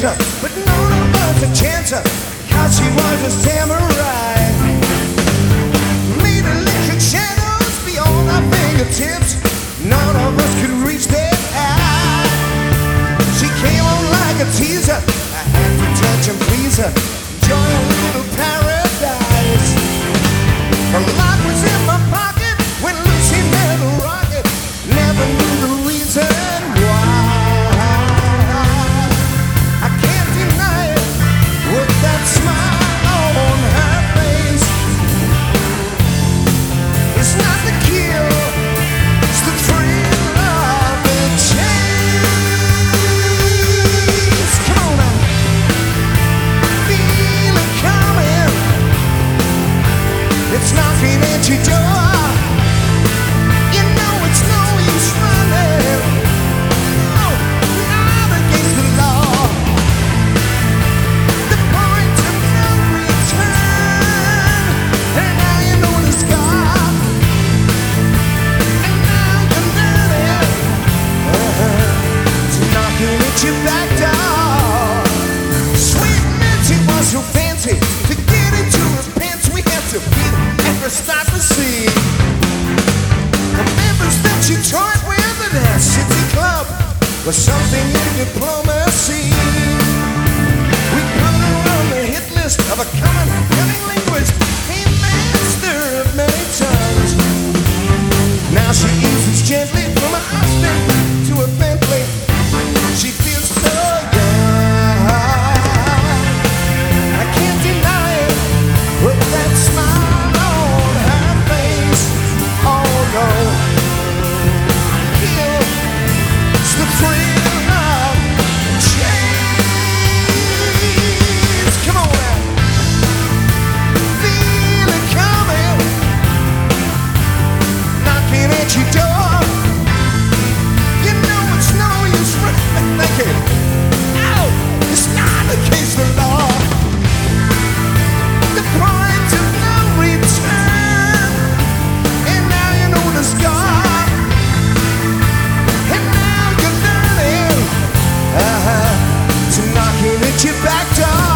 dancer, but none of us a chancer, 'cause she was a samurai. Made electric shadows beyond our fingertips, none of us could reach that high. She came on like a teaser, I had to touch and please her, enjoy a little paradise. Her lock was in my pocket when Lucy met a rocket, never knew the reason why. I can't deny it with that smile on her face. It's not the kill, it's the thrill of the chase. Come on now, feel it coming. It's knocking at your door. You know it's no use running. No, not against the law. The point of no return. And now you know the scar. And now you're learning. It's knocking at your back door. Sweet Nancy was so fancy. To get into his pants we had to beat and start to see. The members that she toyed with in that city club was something in diplomacy. We put her on the hit list of a cunning linguist, a master of many tongues. Now she eases gently from a husband to a Bentley. She feels so young. I can't deny it with that smile on her face. Oh no, kill, it's the thrill of chase. Come on now, feel it coming, knocking at your door. You know it's no use running, thinking, ow, it's not against the law. The point of no return, and now you know the scar, and now you're learning to knocking at your back door.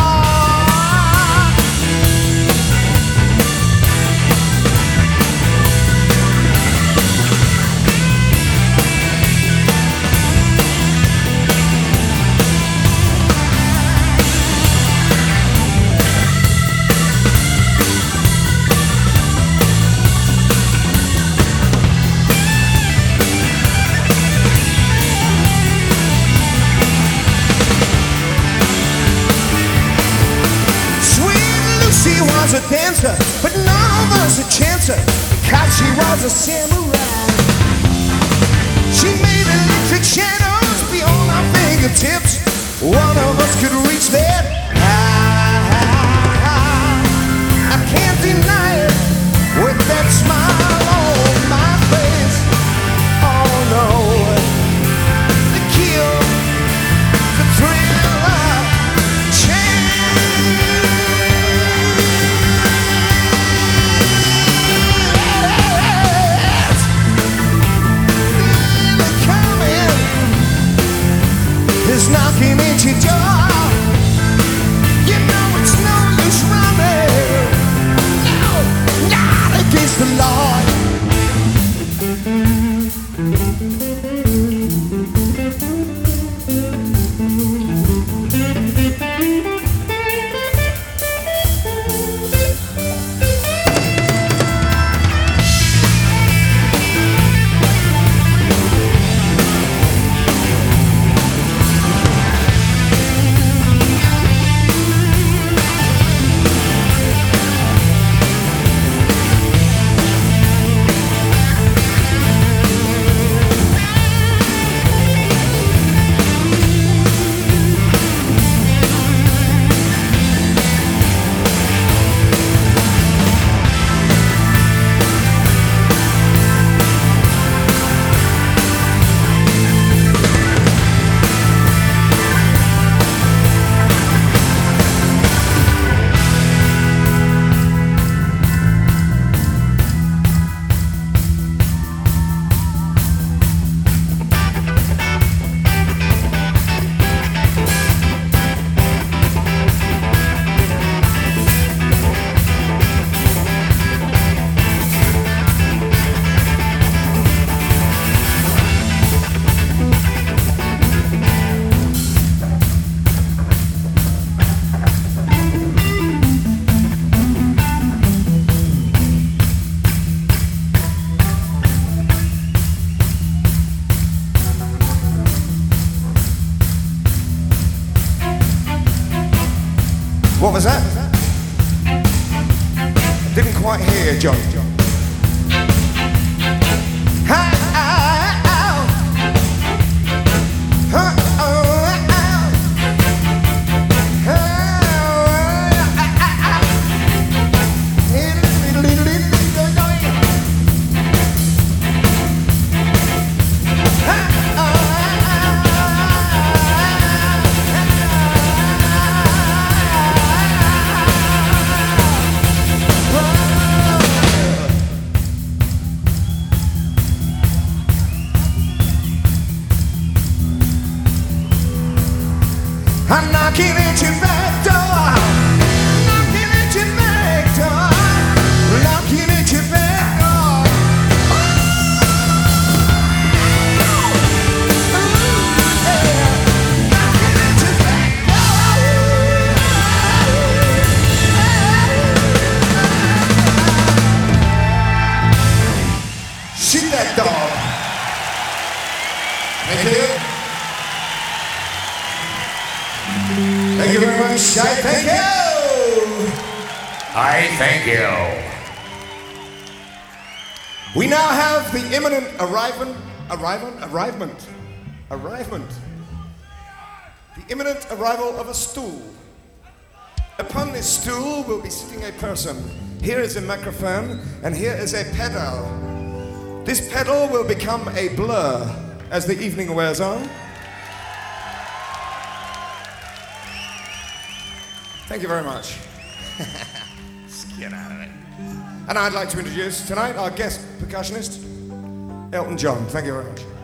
She was a dancer, but none of us a chancer, 'cause she was a samurai. She made electric shadows beyond our fingertips, one of us could reach that high. I can't deny it with that smile on my face. Oh no, the kill, the thrill of change. It's knocking at your door. You know it's no use running. No, not against the law. What was that? I didn't quite hear you, John. I'm knocking at your back door, knocking at your back door, knocking at your back door. Knocking at your back door. Shoot that dog. Thank you. Thank you very much. I thank you. I thank you. We now have the imminent arrivement. The imminent arrival of a stool. Upon this stool will be sitting a person. Here is a microphone, and here is a pedal. This pedal will become a blur as the evening wears on. Thank you very much. Let's get out of it. And I'd like to introduce tonight our guest percussionist, Elton John. Thank you very much.